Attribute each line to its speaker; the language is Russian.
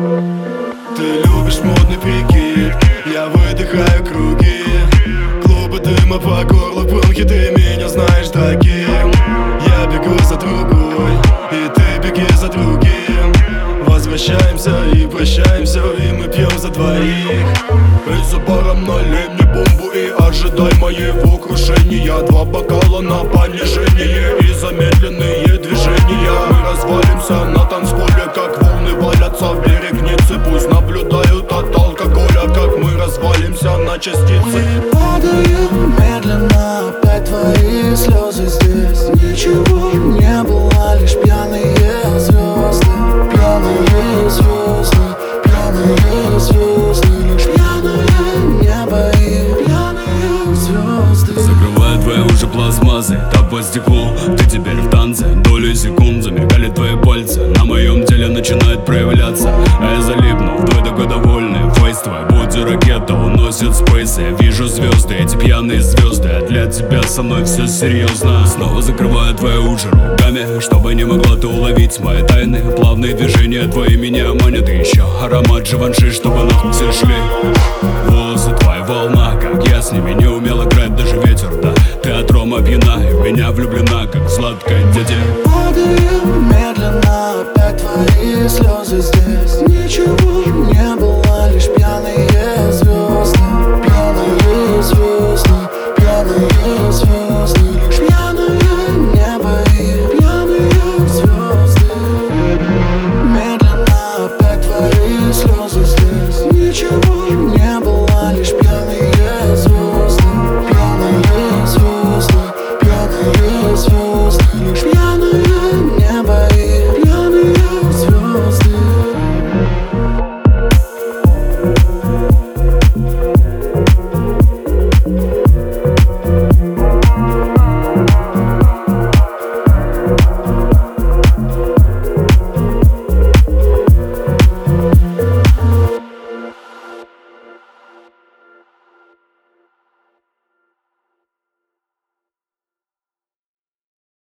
Speaker 1: Ты любишь модный прикид, я выдыхаю круги. Клубы дыма по горлу, бронхи, ты меня знаешь таким. Я бегу за другой, и ты беги за другим. Возвращаемся и прощаемся, и мы пьем за двоих. И за баром налей мне бомбу и ожидай моего крушения. 2 бокала на понижение и замедленные движения. Мы развалимся на танцполе, как волны валятся в берег Ниццы. Пусть наблюдают от алкоголя, как мы развалимся на частицы.
Speaker 2: Мы падаем медленно, опять твои слезы здесь. Ничего не было, лишь пьяные звезды. Пьяные звезды, пьяные звезды. Лишь пьяное небо и пьяные звезды.
Speaker 3: Закрываю твои уже пластмассы, так по стеклу. Ты теперь в танце, долю секунд замигали твои пальцы. На моем теле начинает проявляться, а я залипну в твой такой довольный фейс твой, будь ракета, уносит спейс. Я вижу звезды, эти пьяные звезды, а для тебя со мной все серьезно. Снова закрываю твои уши руками, чтобы не могла ты уловить мои тайны. Плавные движения твои меня манят, и еще аромат Живанши, чтобы нахуй все шли. Волосы твои волна, как я с ними не умел играть даже ветер, да. Ты от рома пьяна и в меня влюблена, как сладкая дядя.
Speaker 2: Падаем медленно, опять твои слезы здесь. Ничего